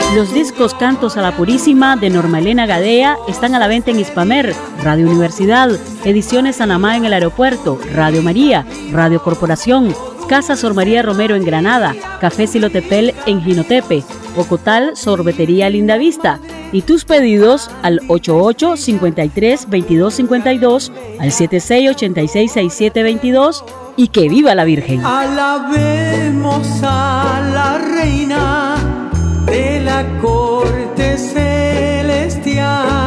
Los discos Cantos a la Purísima de Norma Elena Gadea están a la venta en Hispamer, Radio Universidad, Ediciones Sanamá en el Aeropuerto, Radio María, Radio Corporación, Casa Sor María Romero en Granada, Café Silotepel en Jinotepe, Ocotal, Sorbetería Lindavista. Y tus pedidos al 88-53-2252, al 76-86-6722 y que viva la Virgen. Alabemos a la Reina de la corte celestial.